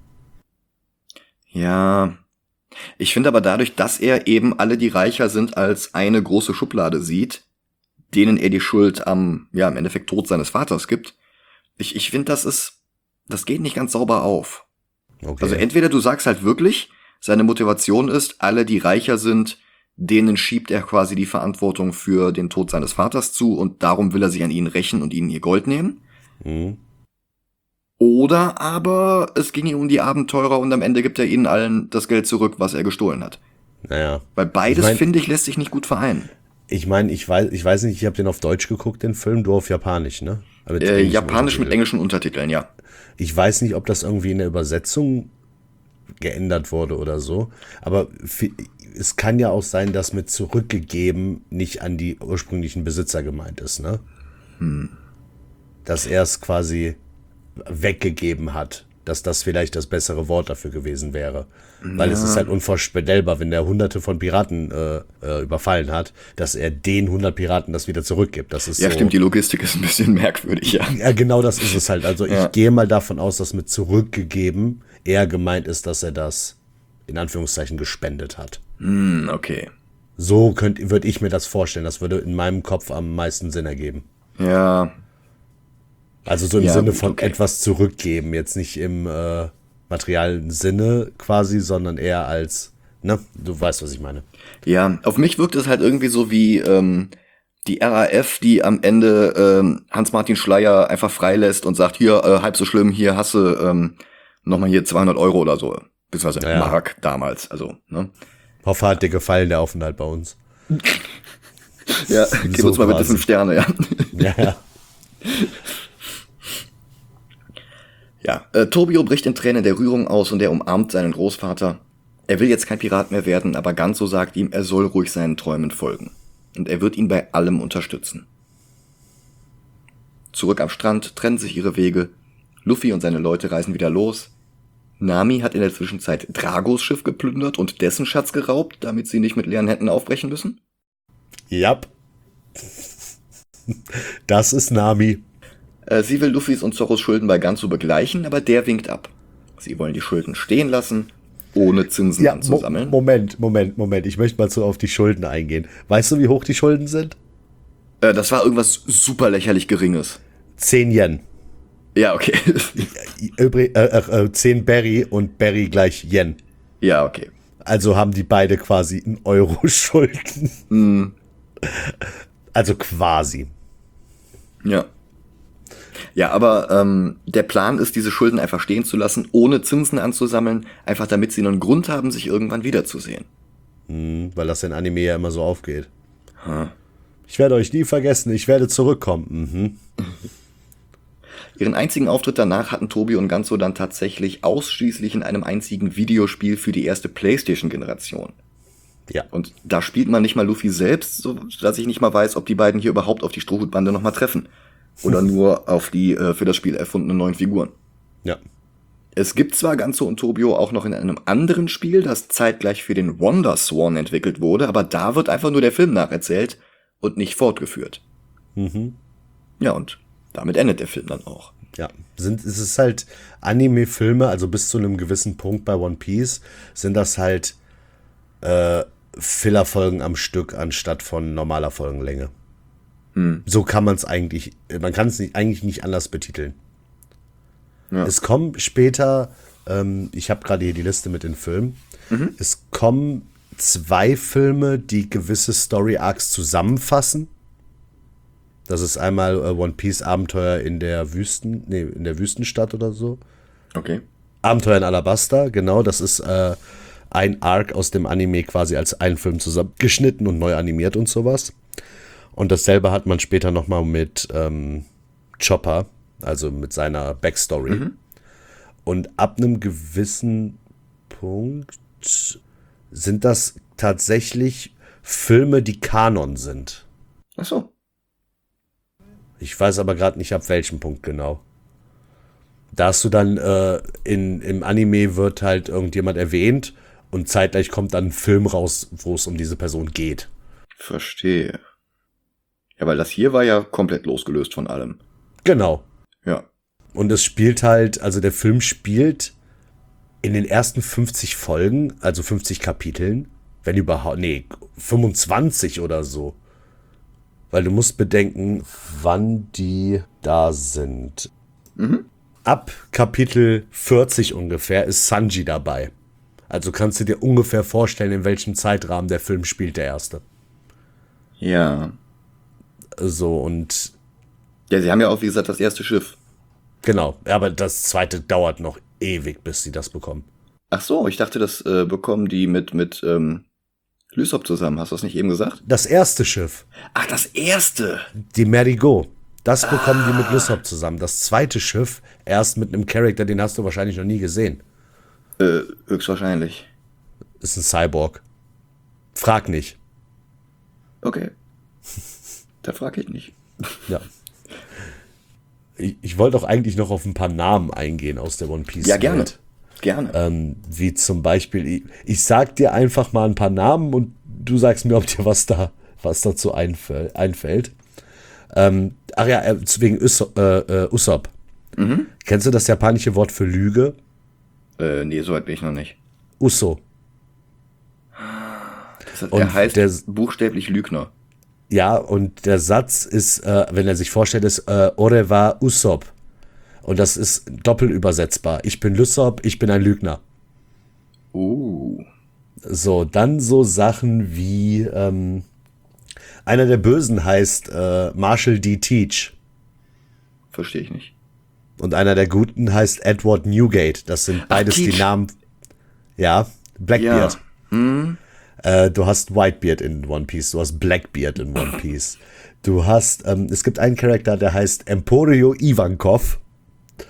Ja, ich finde aber dadurch, dass er eben alle, die reicher sind, als eine große Schublade sieht, denen er die Schuld am, ja, im Endeffekt Tod seines Vaters gibt, ich, ich finde, das ist, das geht nicht ganz sauber auf. Okay. Also entweder du sagst halt wirklich, seine Motivation ist, alle, die reicher sind, denen schiebt er quasi die Verantwortung für den Tod seines Vaters zu und darum will er sich an ihnen rächen und ihnen ihr Gold nehmen. Mhm. Oder aber es ging ihm um die Abenteurer und am Ende gibt er ihnen allen das Geld zurück, was er gestohlen hat. Naja. Weil beides, Ich mein- finde ich, lässt sich nicht gut vereinen. Ich meine, ich weiß, ich weiß nicht, ich habe den auf Deutsch geguckt, den Film, du auf Japanisch, ne? Aber mit Äh, englischen Japanisch mit Untertiteln. englischen Untertiteln, ja. Ich weiß nicht, ob das irgendwie in der Übersetzung geändert wurde oder so. Aber fi- es kann ja auch sein, dass mit zurückgegeben nicht an die ursprünglichen Besitzer gemeint ist, ne? Hm. Dass er es quasi weggegeben hat. Dass das vielleicht das bessere Wort dafür gewesen wäre. Weil es ist halt unvorstellbar, wenn der hunderte von Piraten äh, äh, überfallen hat, dass er den hundert Piraten das wieder zurückgibt. Das ist Ja, so, stimmt, die Logistik ist ein bisschen merkwürdig, ja. Ja, genau das ist es halt. Also Ja. ich gehe mal davon aus, dass mit zurückgegeben eher gemeint ist, dass er das in Anführungszeichen gespendet hat. Hm, okay. So würde ich mir das vorstellen. Das würde in meinem Kopf am meisten Sinn ergeben. Ja, Also so im Ja, Sinne gut, von okay. etwas zurückgeben. Jetzt nicht im äh, materialen Sinne quasi, sondern eher als, ne, du weißt, was ich meine. ja, auf mich wirkt es halt irgendwie so wie ähm, die R A F, die am Ende ähm, Hans-Martin Schleyer einfach freilässt und sagt, hier, äh, halb so schlimm, hier hast du ähm, nochmal hier zweihundert Euro oder so. Beziehungsweise Ja. Mark damals, also, ne? Hoffe, hat dir gefallen, der Aufenthalt bei uns. Ja, gib So uns mal bitte quasi. fünf Sterne, ja. Ja, ja. Ja, äh, Tobio bricht in Tränen der Rührung aus und er umarmt seinen Großvater. Er will jetzt kein Pirat mehr werden, aber Ganzo sagt ihm, er soll ruhig seinen Träumen folgen. Und er wird ihn bei allem unterstützen. Zurück am Strand trennen sich ihre Wege. Luffy und seine Leute reisen wieder los. Nami hat in der Zwischenzeit Dragos Schiff geplündert und dessen Schatz geraubt, damit sie nicht mit leeren Händen aufbrechen müssen. Yep. Das ist Nami. Äh, sie will Luffys und Zoros Schulden bei Ganzo begleichen, aber der winkt ab. Sie wollen die Schulden stehen lassen, ohne Zinsen Ja, anzusammeln. Mo- Moment, Moment, Moment. Ich möchte mal so auf die Schulden eingehen. Weißt du, wie hoch die Schulden sind? Äh, das war irgendwas super lächerlich Geringes. zehn Yen. Ja, okay. Übrig, äh, äh, zehn Berry und Berry gleich Yen. Ja, okay. Also haben die beide quasi einen Euro Schulden. Mm. Also quasi. Ja. Ja, aber ähm, der Plan ist, diese Schulden einfach stehen zu lassen, ohne Zinsen anzusammeln, einfach damit sie einen Grund haben, sich irgendwann wiederzusehen. Hm, weil das in Anime ja immer so aufgeht. Hm. Ich werde euch nie vergessen, ich werde zurückkommen. Mhm. Ihren einzigen Auftritt danach hatten Tobi und Ganzo dann tatsächlich ausschließlich in einem einzigen Videospiel für die erste PlayStation-Generation. Ja. Und da spielt man nicht mal Luffy selbst, so dass ich nicht mal weiß, ob die beiden hier überhaupt auf die Strohhutbande nochmal treffen. Oder nur auf die äh, für das Spiel erfundenen neuen Figuren. Ja. Es gibt zwar Ganzo und Tobio auch noch in einem anderen Spiel, das zeitgleich für den Wonder Swan entwickelt wurde, aber da wird einfach nur der Film nacherzählt und nicht fortgeführt. Mhm. Ja, und damit endet der Film dann auch. Ja, sind, es ist halt Anime-Filme, also bis zu einem gewissen Punkt bei One Piece, sind das halt äh, Filler-Folgen am Stück anstatt von normaler Folgenlänge. Hm. So kann man es eigentlich, man kann es nicht, eigentlich nicht anders betiteln. Ja. Es kommen später, ähm, ich habe gerade hier die Liste mit den Filmen, Mhm. es kommen zwei Filme, die gewisse Story-Arcs zusammenfassen. Das ist einmal äh, One Piece Abenteuer in der Wüsten, nee, in der Wüstenstadt oder so. Okay. Abenteuer in Alabasta, genau, das ist äh, ein Arc aus dem Anime quasi als einen Film zusammengeschnitten und neu animiert und sowas. Und dasselbe hat man später nochmal mit ähm, Chopper, also mit seiner Backstory. Mhm. Und ab einem gewissen Punkt sind das tatsächlich Filme, die Kanon sind. Ach so. Ich weiß aber gerade nicht, ab welchem Punkt genau. Da hast du dann äh, in, im Anime wird halt irgendjemand erwähnt und zeitgleich kommt dann ein Film raus, wo es um diese Person geht. Verstehe. Ja, weil das hier war ja komplett losgelöst von allem. Genau. Ja. Und es spielt halt, also der Film spielt in den ersten fünfzig Folgen, also fünfzig Kapiteln, wenn überhaupt, nee, fünfundzwanzig oder so. Weil du musst bedenken, wann die da sind. Mhm. Ab Kapitel vierzig ungefähr ist Sanji dabei. Also kannst du dir ungefähr vorstellen, in welchem Zeitrahmen der Film spielt, der erste. Ja. So, und Ja, sie haben ja auch, wie gesagt, das erste Schiff. genau, aber das zweite dauert noch ewig, bis sie das bekommen. Ach so, ich dachte, das äh, bekommen die mit, mit ähm, Lysop zusammen. Hast du das nicht eben gesagt? Das erste Schiff, Ach, das erste. die Marigot, das bekommen die mit Lysop zusammen. Das zweite Schiff erst mit einem Charakter, den hast du wahrscheinlich noch nie gesehen. Äh, höchstwahrscheinlich. Ist ein Cyborg. Frag nicht. Okay. Da frage ich nicht. Ja. Ich, ich wollte auch eigentlich noch auf ein paar Namen eingehen aus der One Piece. Ja, gerne. Welt. Gerne. Ähm, wie zum Beispiel, ich, ich sag dir einfach mal ein paar Namen und du sagst mir, ob dir was da, was dazu einfäll, einfällt. Ähm, ach ja, äh, wegen Usopp. Äh, äh, Usopp. Mhm. Kennst du das japanische Wort für Lüge? Äh, nee, so weit bin ich noch nicht. Uso. Das, Und er heißt der- buchstäblich Lügner. Ja, und der Satz ist, äh, wenn er sich vorstellt, ist äh, Ore wa Usopp. Und das ist doppelübersetzbar. Ich bin Lysop, ich bin ein Lügner. Uh. So, dann so Sachen wie ähm, einer der Bösen heißt äh, Marshall D. Teach. Verstehe ich nicht. Und einer der Guten heißt Edward Newgate. Das sind beides die Teach. Namen. Ja, Blackbeard. Ja. Hm? Äh, du hast Whitebeard in One Piece, du hast Blackbeard in One Piece. Du hast, ähm, es gibt einen Charakter, der heißt Emporio Ivankov.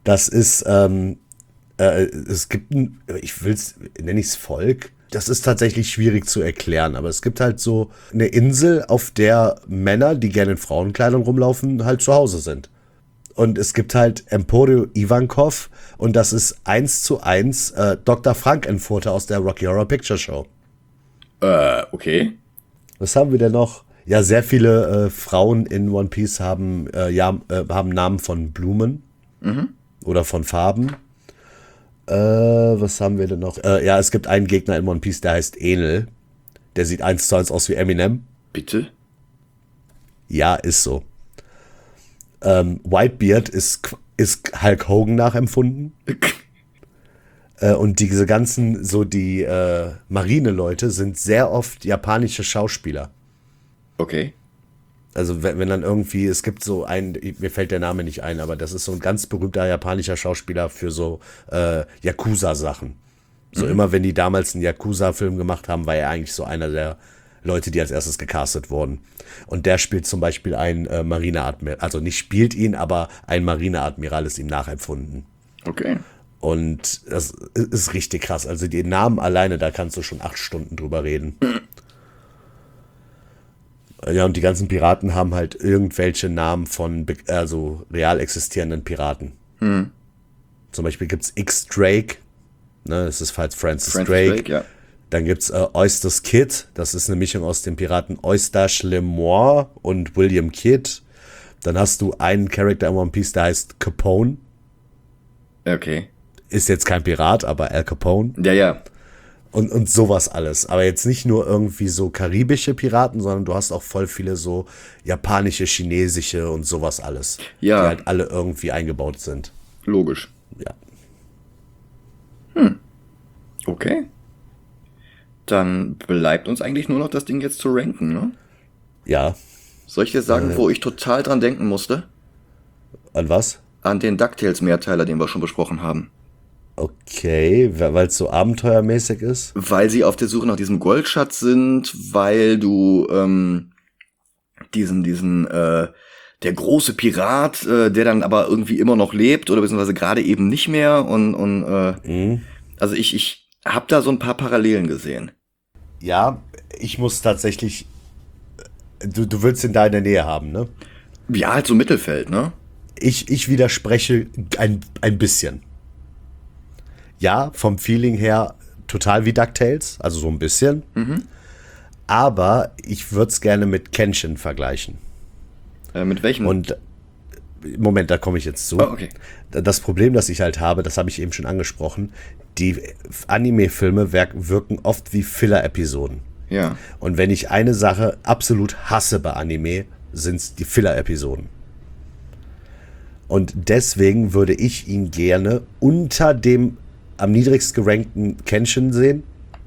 Das ist, ähm, äh, es gibt ein, ich will's, nenne ich es Volk. Das ist tatsächlich schwierig zu erklären, aber es gibt halt so eine Insel, auf der Männer, die gerne in Frauenkleidern rumlaufen, halt zu Hause sind. Und es gibt halt Emporio Ivankov und das ist eins zu eins äh, Doktor Frankenfurter aus der Rocky Horror Picture Show. Äh, okay. Was haben wir denn noch? Ja, sehr viele äh, Frauen in One Piece haben, äh, ja, äh, haben Namen von Blumen mhm. oder von Farben. Äh, was haben wir denn noch? Äh, ja, es gibt einen Gegner in One Piece, der heißt Enel. Der sieht eins zu eins aus wie Eminem. Bitte? Ja, ist so. Ähm, Whitebeard ist, ist Hulk Hogan nachempfunden. äh, und diese ganzen, so die äh, Marine-Leute sind sehr oft japanische Schauspieler. Okay. Also wenn, wenn dann irgendwie, es gibt so einen, mir fällt der Name nicht ein, aber das ist so ein ganz berühmter japanischer Schauspieler für so äh, Yakuza-Sachen. So mhm. immer, wenn die damals einen Yakuza-Film gemacht haben, war er eigentlich so einer der Leute, die als erstes gecastet wurden. Und der spielt zum Beispiel einen äh, Marineadmiral, also nicht spielt ihn, aber ein Marineadmiral ist ihm nachempfunden. Okay. Und das ist richtig krass. Also die Namen alleine, da kannst du schon acht Stunden drüber reden. Mhm. Ja, und die ganzen Piraten haben halt irgendwelche Namen von also real existierenden Piraten. Mhm. Zum Beispiel gibt's X-Drake, ne, das ist halt Francis, Francis Drake. Drake ja. Dann gibt's äh, Oysters Kid, das ist eine Mischung aus den Piraten Eustache Lemoine und William Kidd. Dann hast du einen Charakter in One Piece, der heißt Capone. Okay. Ist jetzt kein Pirat, aber Al Capone. Ja, ja. Und, und sowas alles. Aber jetzt nicht nur irgendwie so karibische Piraten, sondern du hast auch voll viele so japanische, chinesische und sowas alles. Ja. Die halt alle irgendwie eingebaut sind. Logisch. Ja. Hm. Okay. Dann bleibt uns eigentlich nur noch das Ding jetzt zu ranken, ne? Ja. Soll ich dir sagen, äh, wo ich total dran denken musste? An was? An den DuckTales-Mehrteiler, den wir schon besprochen haben. Okay, weil es so abenteuermäßig ist? Weil sie auf der Suche nach diesem Goldschatz sind, weil du ähm, diesen, diesen, äh, der große Pirat, äh, der dann aber irgendwie immer noch lebt oder beziehungsweise gerade eben nicht mehr und, und äh, mhm. also ich, ich hab da so ein paar Parallelen gesehen. Ja, ich muss tatsächlich, du, du willst ihn da in der Nähe haben, ne? Ja, halt so Mittelfeld, ne? Ich, ich widerspreche ein, ein bisschen. Ja, vom Feeling her total wie DuckTales, also so ein bisschen. Mhm. Aber ich würde es gerne mit Kenshin vergleichen. Äh, mit welchem? Und Moment, da komme ich jetzt zu. Oh, okay. Das Problem, das ich halt habe, das habe ich eben schon angesprochen, die Anime-Filme wirken oft wie Filler-Episoden. Ja. Und wenn ich eine Sache absolut hasse bei Anime, sind es die Filler-Episoden. Und deswegen würde ich ihn gerne unter dem am niedrigst gerankten Kenshin sehen,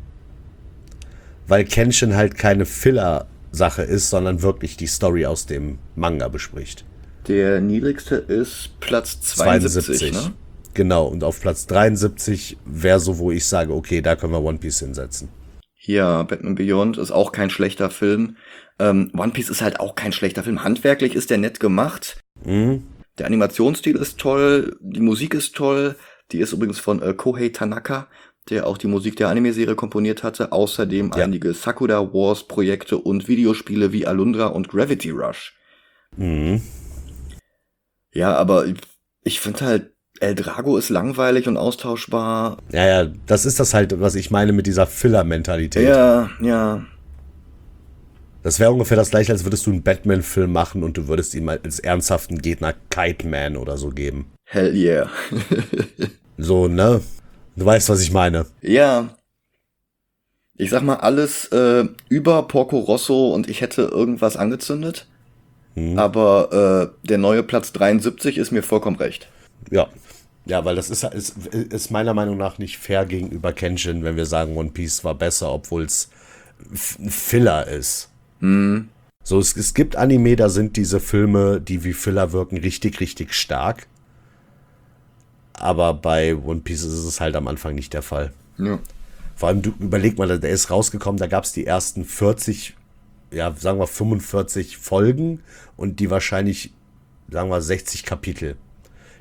weil Kenshin halt keine Filler-Sache ist, sondern wirklich die Story aus dem Manga bespricht. Der niedrigste ist Platz zweiundsiebzig, zweiundsiebzig. Ne? Genau, und auf Platz dreiundsiebzig wäre so, wo ich sage, okay, da können wir One Piece hinsetzen. Ja, Batman Beyond ist auch kein schlechter Film. Ähm, One Piece ist halt auch kein schlechter Film. Handwerklich ist der nett gemacht. Mhm. Der Animationsstil ist toll, die Musik ist toll. Die ist übrigens von äh, Kohei Tanaka, der auch die Musik der Anime-Serie komponiert hatte. Außerdem ja. einige Sakura Wars-Projekte und Videospiele wie Alundra und Gravity Rush. Mhm. Ja, aber ich finde halt, El Drago ist langweilig und austauschbar. Ja, ja, das ist das halt, was ich meine mit dieser Filler-Mentalität. Ja, ja. Das wäre ungefähr das gleiche, als würdest du einen Batman-Film machen und du würdest ihm als ernsthaften Gegner Kite Man oder so geben. Hell yeah. So, ne? Du weißt, was ich meine. Ja. Ich sag mal, alles äh, über Porco Rosso und ich hätte irgendwas angezündet. Hm. Aber äh, der neue Platz dreiundsiebzig ist mir vollkommen recht. Ja. Ja, weil das ist, ist, ist meiner Meinung nach nicht fair gegenüber Kenshin, wenn wir sagen, One Piece war besser, obwohl es ein Filler ist. Mhm. So, es, es gibt Anime, da sind diese Filme, die wie Filler wirken, richtig, richtig stark. Aber bei One Piece ist es halt am Anfang nicht der Fall. Ja. Vor allem, du überleg mal, der ist rausgekommen, da gab es die ersten vierzig, ja, sagen wir fünfundvierzig Folgen und die wahrscheinlich, sagen wir, sechzig Kapitel.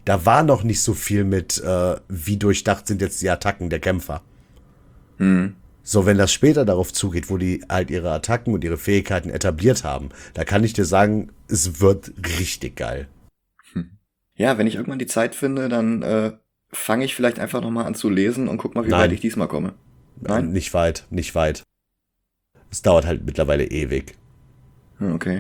da war noch nicht so viel mit, äh, wie durchdacht sind jetzt die Attacken der Kämpfer. Hm. So, wenn das später darauf zugeht, wo die halt ihre Attacken und ihre Fähigkeiten etabliert haben, da kann ich dir sagen, es wird richtig geil. Ja, wenn ich irgendwann die Zeit finde, dann äh, fange ich vielleicht einfach nochmal an zu lesen und guck mal, wie Nein. weit ich diesmal komme. Nein? Nicht weit, nicht weit. Es dauert halt mittlerweile ewig. Hm, okay.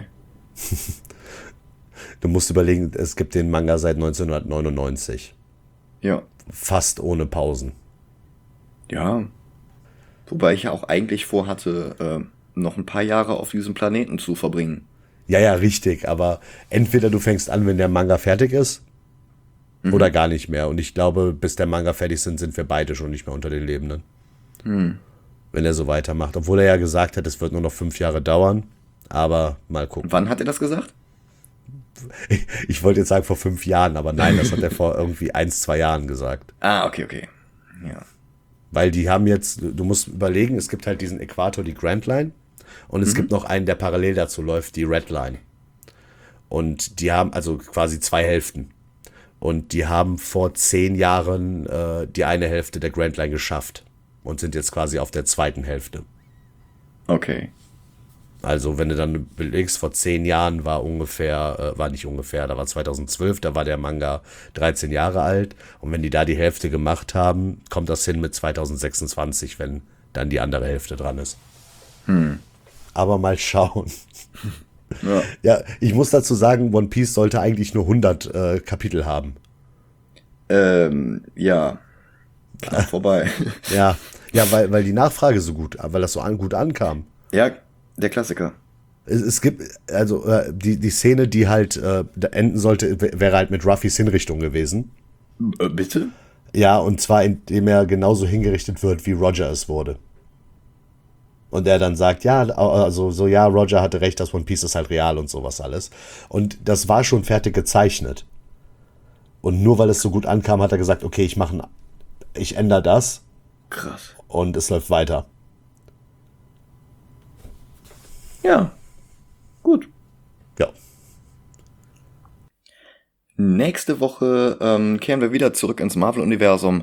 Du musst überlegen, es gibt den Manga seit neunzehnhundertneunundneunzig. Ja. Fast ohne Pausen. Ja. Wobei ich ja auch eigentlich vorhatte, äh, noch ein paar Jahre auf diesem Planeten zu verbringen. Ja, ja, richtig, aber entweder du fängst an, wenn der Manga fertig ist, mhm. oder gar nicht mehr. Und ich glaube, bis der Manga fertig sind, sind wir beide schon nicht mehr unter den Lebenden. Hm. Wenn er so weitermacht. Obwohl er ja gesagt hat, es wird nur noch fünf Jahre dauern. Aber mal gucken. Wann hat er das gesagt? Ich, ich wollte jetzt sagen vor fünf Jahren, aber nein, das hat er vor irgendwie eins, zwei Jahren gesagt. Ah, okay, okay. Ja. Weil die haben jetzt, du musst überlegen, es gibt halt diesen Äquator, die Grand Line. Und es mhm. gibt noch einen, der parallel dazu läuft, die Red Line. Und die haben also quasi zwei Hälften. Und die haben vor zehn Jahren äh, die eine Hälfte der Grand Line geschafft. Und sind jetzt quasi auf der zweiten Hälfte. Okay. Also wenn du dann überlegst, vor zehn Jahren war ungefähr, äh, war nicht ungefähr, da war zweitausendzwölf, da war der Manga dreizehn Jahre alt. Und wenn die da die Hälfte gemacht haben, kommt das hin mit zweitausendsechsundzwanzig, wenn dann die andere Hälfte dran ist. Hm. Aber mal schauen. Ja. Ja, ich muss dazu sagen, One Piece sollte eigentlich nur hundert äh, Kapitel haben. Ähm, ja. Knapp vorbei. Ja, ja, weil, weil die Nachfrage so gut, weil das so an, gut ankam. Ja, der Klassiker. Es, es gibt, also äh, die, die Szene, die halt äh, enden sollte, w- wäre halt mit Ruffys Hinrichtung gewesen. Äh, bitte? Ja, und zwar indem er genauso hingerichtet wird, wie Roger es wurde. Und er dann sagt, ja, also so, ja, Roger hatte recht, das One Piece ist halt real und sowas alles. Und das war schon fertig gezeichnet. Und nur weil es so gut ankam, hat er gesagt, okay, ich mache, ich ändere das. Krass. Und es läuft weiter. Ja. Gut. Ja. Nächste Woche ähm, kehren wir wieder zurück ins Marvel-Universum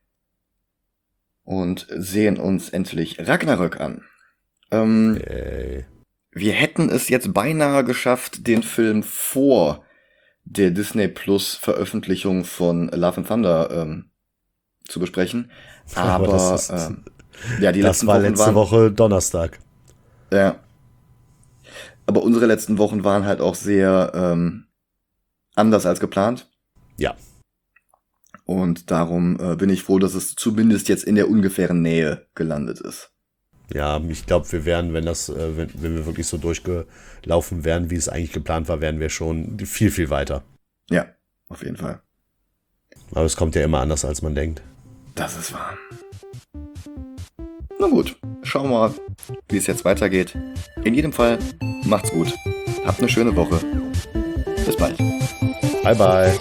und sehen uns endlich Ragnarök an. Ähm, Hey. wir hätten es jetzt beinahe geschafft, den Film vor der Disney Plus Veröffentlichung von Love and Thunder ähm, zu besprechen. Aber, Aber das ist- ähm, ja, die Das letzten war Wochen letzte waren, Woche Donnerstag. Ja. Aber unsere letzten Wochen waren halt auch sehr ähm, anders als geplant. Ja. Und darum äh, bin ich froh, dass es zumindest jetzt in der ungefähren Nähe gelandet ist. Ja, ich glaube, wir wären, wenn das, äh, wenn, wenn wir wirklich so durchgelaufen wären, wie es eigentlich geplant war, wären wir schon viel, viel weiter. Ja, auf jeden Fall. Aber es kommt ja immer anders, als man denkt. Das ist wahr. Na gut, schauen wir mal, wie es jetzt weitergeht. In jedem Fall, macht's gut. Habt eine schöne Woche. Bis bald. Bye, bye.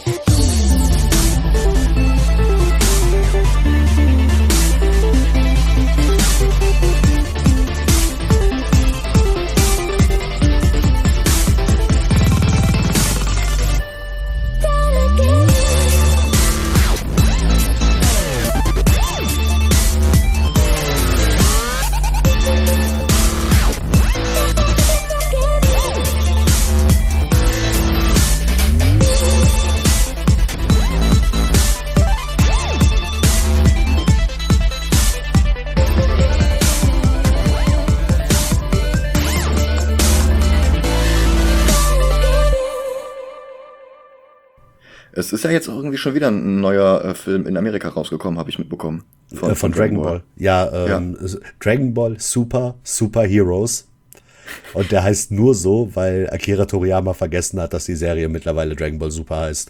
Es ist ja jetzt auch irgendwie schon wieder ein neuer äh, Film in Amerika rausgekommen, habe ich mitbekommen. Von, äh, von Dragon Ball. Ball. Ja, ähm, ja. Dragon Ball Super Super Heroes. Und der heißt nur so, weil Akira Toriyama vergessen hat, dass die Serie mittlerweile Dragon Ball Super heißt.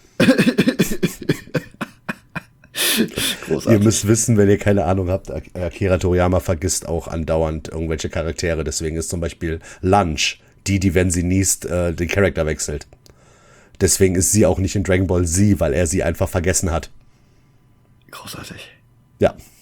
Großartig. Ihr müsst wissen, wenn ihr keine Ahnung habt, Akira Toriyama vergisst auch andauernd irgendwelche Charaktere. Deswegen ist zum Beispiel Lunch die, die, wenn sie niest, äh, den Charakter wechselt. Deswegen ist sie auch nicht in Dragon Ball Z, weil er sie einfach vergessen hat. Großartig. Ja.